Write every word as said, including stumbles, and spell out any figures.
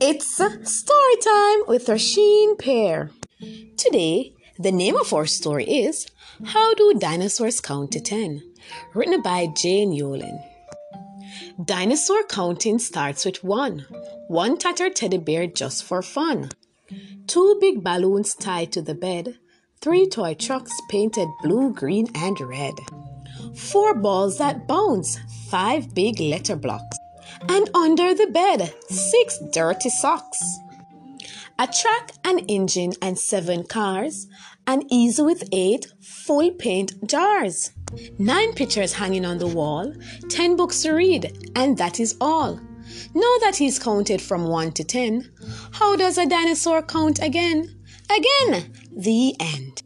It's story time with Rasheen Pear. Today, the name of our story is How Do Dinosaurs Count to Ten? Written by Jane Yolen. Dinosaur counting starts with one. One tattered teddy bear just for fun. Two big balloons tied to the bed. Three toy trucks painted blue, green, and red. Four balls that bounce. Five big letter blocks. And under the bed, six dirty socks. A track, an engine, and seven cars. An easel with eight full paint jars. Nine pictures hanging on the wall. Ten books to read, and that is all. Know that he's counted from one to ten. How does a dinosaur count again? Again, the end.